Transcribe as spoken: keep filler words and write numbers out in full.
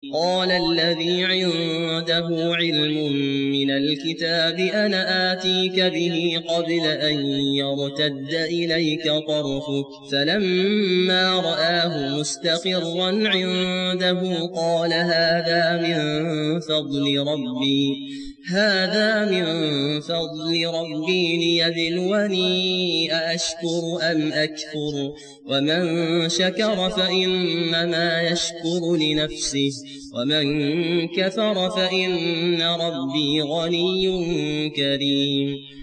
قال الذي عنده علم من الكتاب أنا آتيك به قبل أن يرتد إليك طرفك فلما رآه مستقرا عنده قال هذا من فضل ربي هذا من فضل ربي ليبلوني أأشكر أم أكفر ومن شكر فإنما يشكر لنفسه ومن كفر فإن ربي غني كريم